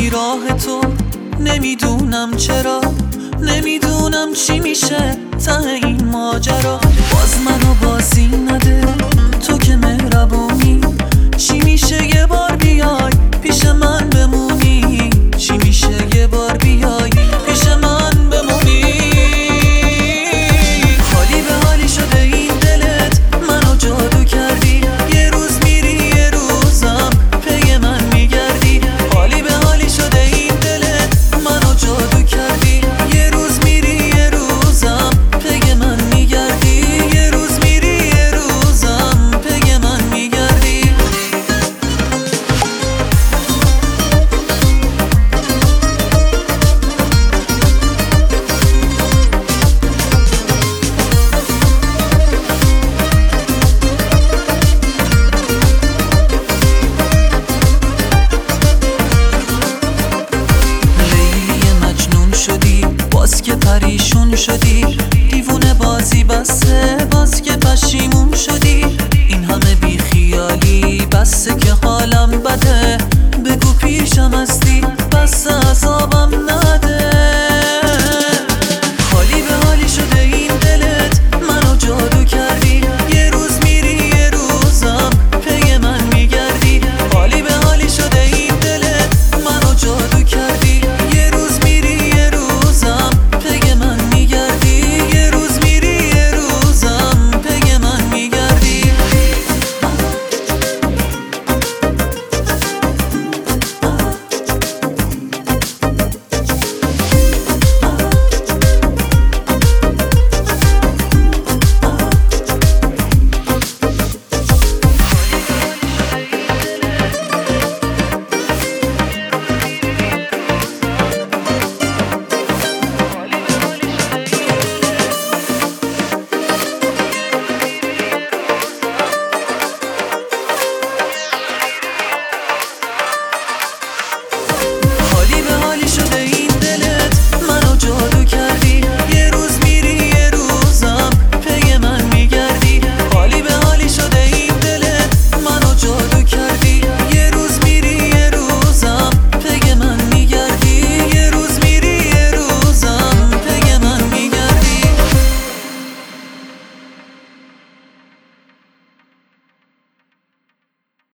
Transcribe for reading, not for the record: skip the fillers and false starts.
بیراه تو، نمیدونم چرا، نمیدونم چی میشه ته این ماجرا. باز منو بازی نده تو که مهربونی، چی میشه یه بار بیای پیش من بمونی، چی میشه یه بار بیای پیش من بمونی. حالی به حالی شده این دلت، منو جادو کردی، یه روز میری یه روزم پی من میگردی. حالی به حالی شده این دلت، منو جادو کردی، یه روز میری یه روزم پی من میگردی، یه روز میری یه روزم پی من میگردی. باز که پریشون شدی، دیوونه بازی بسه، باز که پشیمون شدی. این همه بیخیالی بسه که حالم بده،